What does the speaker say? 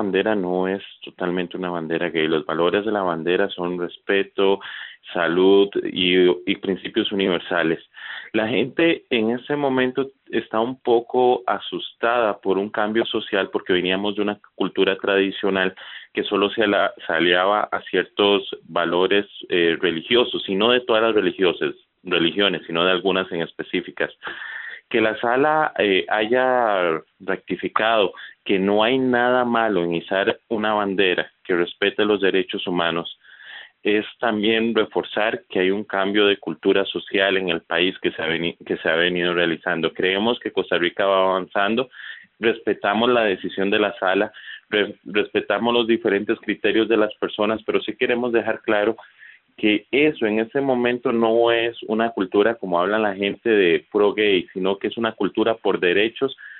bandera no es totalmente una bandera gay. Los valores de la bandera son respeto, salud y principios universales. La gente en ese momento está un poco asustada por un cambio social porque veníamos de una cultura tradicional que solo se aliaba a ciertos valores religiosos, y no de todas las religiones, sino de algunas en específicas. Que la sala haya rectificado que no hay nada malo en izar una bandera que respete los derechos humanos es también reforzar que hay un cambio de cultura social en el país que se ha venido realizando. Creemos que Costa Rica va avanzando, respetamos la decisión de la sala, respetamos los diferentes criterios de las personas, pero sí queremos dejar claro que eso en ese momento no es una cultura como habla la gente de pro gay, sino que es una cultura por derechos